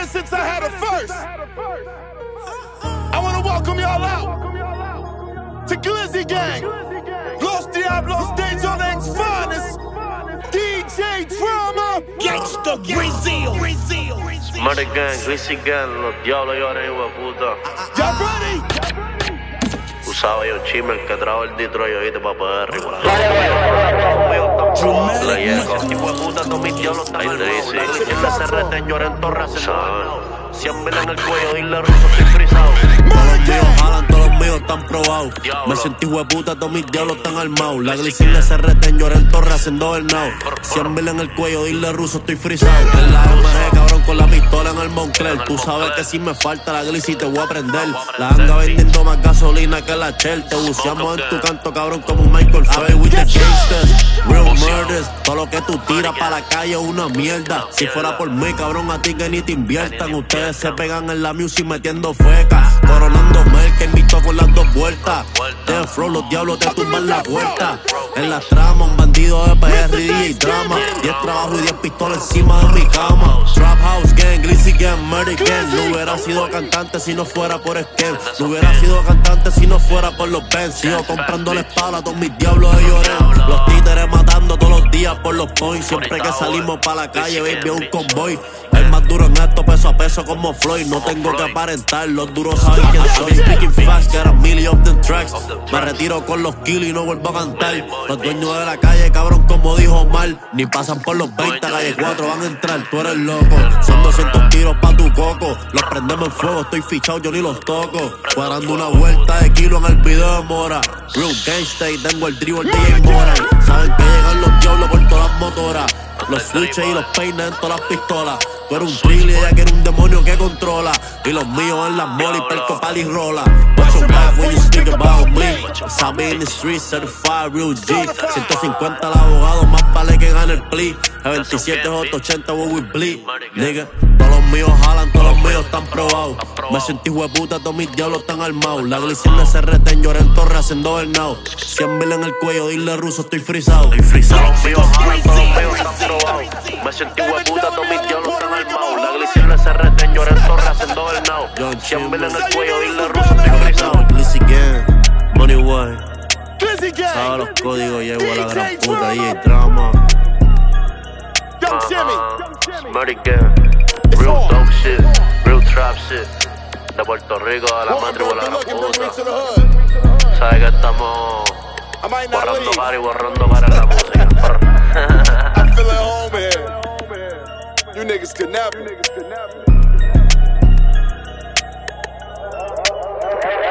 since I had a first. I wanna welcome y'all out to Glizzy Gang, Los Diablos de Jolen's finest, DJ Drama, Gangsta Brazil. Murder Gang, Glizzy Gang, Los Diablos lloran, hijo de puta. Y'all ready? Usaba yo Chimel que trajo el Detroit, oíste, pa' poder regular. Le llego. Hijo de puta, todos mis diablos están al mouse. La iglesia se reten, lloran torras, 100 mil en el cuello, dile ruso, estoy frisado. Todos los míos jalan, todos los míos están probados. Me sentí hueputa, todos mis diablos están armados. La glicina se reten, llora en torre haciendo bernao. 100 mil en el cuello, dile ruso, estoy frisado. En la MG, cabrón, con la pistola en el Moncler. Tú sabes que si me falta la glici te voy a prender. La anda vendiendo más gasolina que la Shell. Te buceamos en tu canto, cabrón, como un Michael Phelps. With the gangsters, real murders. Todo lo que tú tiras pa' la calle es una mierda. Si fuera por mí, cabrón, a ti que ni te inviertan. Ustedes se pegan en la music metiendo feca. Coronando Merkel, invito con las dos vueltas. De flow, los diablos te tumban la puerta. En las tramas, un bandido de PR y DJ drama. 10 trabajos y 10 pistolas encima de mi cama. Trap House Gang, Glizzy Gang, Murder Gang. No hubiera sido cantante si no fuera por Skem. No hubiera sido cantante si no fuera por los Benz. Sigo comprando la espalda a todos mis diablos de lloren. Los títeres matando todos los días por los points. Siempre que salimos pa' la calle, baby, es un convoy. El más duro en esto, peso a peso como Floyd. No tengo que aparentar, los duros saben quién soy. Speaking fast, get a million of them tracks. Me retiro con los kilos y no vuelvo a cantar. Los dueños de la calle, cabrón, como dijo Omar. Ni pasan por los 20, calle 4 van a entrar, tú eres loco. Son 200 tiros pa' tu coco. Los prendemos en fuego, estoy fichado, yo ni los toco. Cuadrando una vuelta de kilo en el video de Mora. Real gangsta y tengo el dribble DJ Mora. Saben que llegan los diablos por todas las motoras. Los switches y los peines en todas las pistolas. Tú eres un thriller y ella quiere un demonio que controla. Y los míos en las molly, perco, pal y rola. Watch your back when you speak about me. Sabi in the street, certified real G. 150 al abogado, más vale que gane el plea. G27, J80, what we bleed, nigga. Todos los míos jalan, todos los míos están probados. Me sentí hueputa, todos mis diablos están armados. La glicina se reten, llora en torre haciendo bernao. 100 mil en el cuello, dile ruso, estoy frisado. Todos los míos jalan, todos los míos están probados. Me sentí hueputa, todos mis diablos están armados. La glicina se reten, llora en torre haciendo bernao. 100 mil en el cuello, dile ruso, estoy frisado. Glizzy Gang, Money Way. Glizzy Gang. Sabe los códigos, llevo a la gran puta, DJ Drama. Young Jimmy. Murder Gang, real dog shit, real trap shit. De Puerto Rico a la madre por la gran puta. Sabes que estamos borrando para y borrando para la música. I feel at home here. You niggas could never.